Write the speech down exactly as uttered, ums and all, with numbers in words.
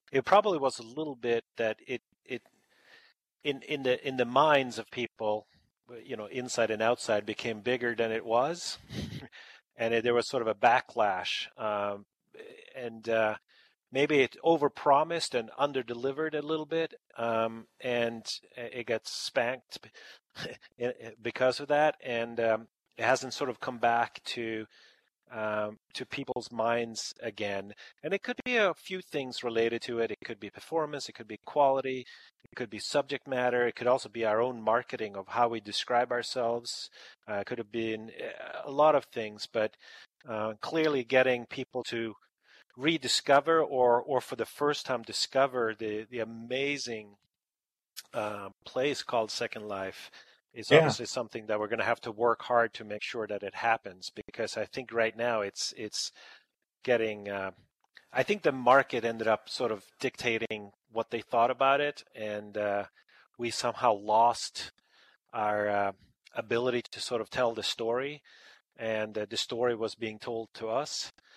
It probably was a little bit that it it in in the in the minds of people, you know, inside and outside, became bigger than it was, and it, there was sort of a backlash, um, and uh, maybe it overpromised and underdelivered a little bit, um, and it gets spanked because of that, and um, it hasn't sort of come back to um, to people's minds again. And it could be a few things related to it. It could be performance, it could be quality, it could be subject matter, it could also be our own marketing of how we describe ourselves. Uh, it could have been uh, a lot of things, but uh, clearly getting people to rediscover or or for the first time discover the the amazing uh, place called Second Life is Yeah. obviously something that we're going to have to work hard to make sure that it happens, because I think right now it's it's getting uh, I think the market ended up sort of dictating what they thought about it, and uh, we somehow lost our uh, ability to sort of tell the story, and uh, the story was being told to us.